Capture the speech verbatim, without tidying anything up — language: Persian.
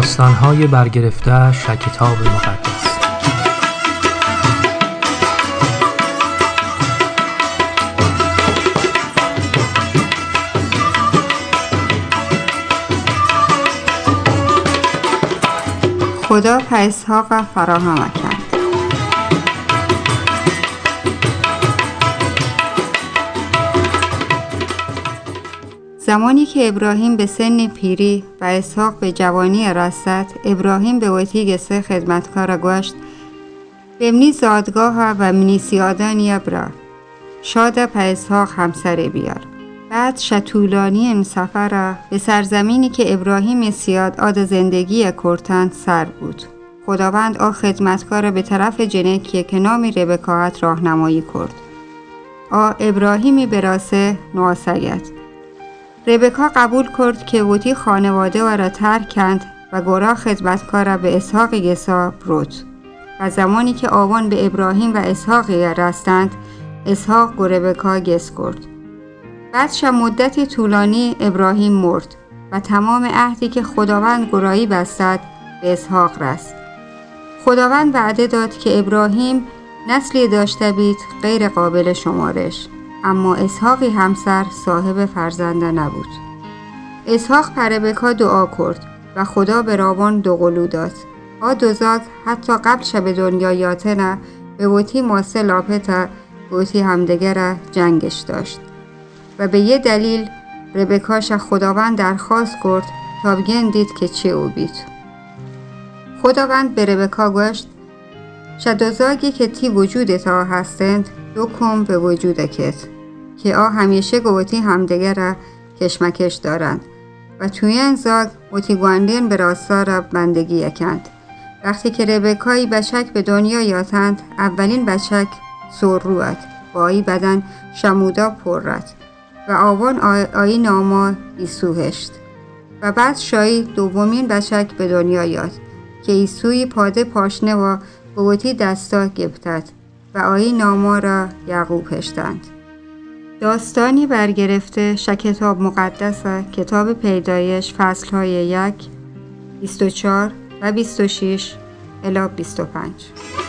داستان‌های برگرفته‌اش از کتاب مقدس. خدا به اسحاق فراهم کرد. زمانی که ابراهیم به سن پیری و اسحاق به جوانی رسد، ابراهیم به وتی گسه خدمتکار گوشت بمنی زادگاه و منی سیادانی برا شاده په اسحاق همسر بیار. بعد شطولانی این سفر به سرزمینی که ابراهیم سیاد آد زندگی کرتند سر بود. خداوند آ خدمتکار به طرف جنکی که نامی ربکاهت راهنمایی کرد. آ ابراهیمی براسه نواسگت. ربکا قبول کرد که وتی خانواده و را ترک کند و گورا خدمتکار به اسحاق گسا برد. و زمانی که آوان به ابراهیم و اسحاق رستند، اسحاق گو ربکا گس کرد. بعدش مدتی طولانی ابراهیم مرد و تمام عهدی که خداوند گرایی بستد به اسحاق رست. خداوند وعده داد که ابراهیم نسلی داشته بید غیر قابل شمارش، اما اسحاقی همسر صاحب فرزنده نبود. اسحاق پر ربکا دعا کرد و خدا به راوان دو قلو داد. آ دوزاگ حتی قبل شب دنیا یاتنه به وتی ماسه لاپته وتی همدگره جنگش داشت. و به یه دلیل ربکاش خداوند درخواست کرد تا بگن دید که چه او بید. خداوند به ربکا گوشت شدوزاگی که تی وجودت ها هستند دو کم به وجود کت که آ همیشه گوتی همدگره کشمکش دارند و توی این زاگ وتی گواندین به راستا را بندگی یکند. وقتی که ربکایی بچک به دنیا یاتند، اولین بچک سر روید با آیی بدن شمودا پر رد و آوان آیی ناما ایسو هشت و بعد شایی دومین بچک به دنیا یاد که ایسوی پاده پاشنه و بوتی دستا گبتد و آیی ناما را یعقوب هشتند. داستانی برگرفته ش کتاب مقدس، کتاب پیدایش فصل های یک بیست و چهار و بیست و شش الی بیست و پنج.